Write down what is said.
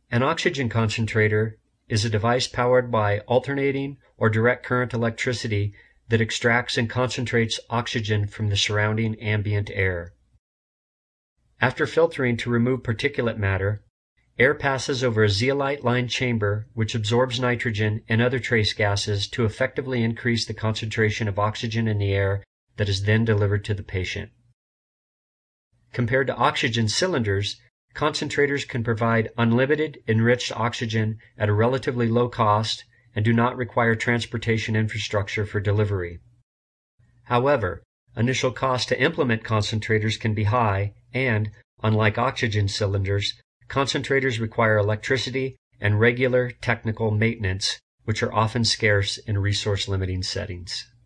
An oxygen concentrator is a device powered by alternating or direct current electricity that extracts and concentrates oxygen from the surrounding ambient air. After filtering to remove particulate matter, air passes over a zeolite-lined chamber which absorbs nitrogen and other trace gases to effectively increase the concentration of oxygen in the air that is then delivered to the patient. Compared to oxygen cylinders, concentrators can provide unlimited enriched oxygen at a relatively low cost and do not require transportation infrastructure for delivery. However, initial costs to implement concentrators can be high and, unlike oxygen cylinders, concentrators require electricity and regular technical maintenance, which are often scarce in resource-limiting settings.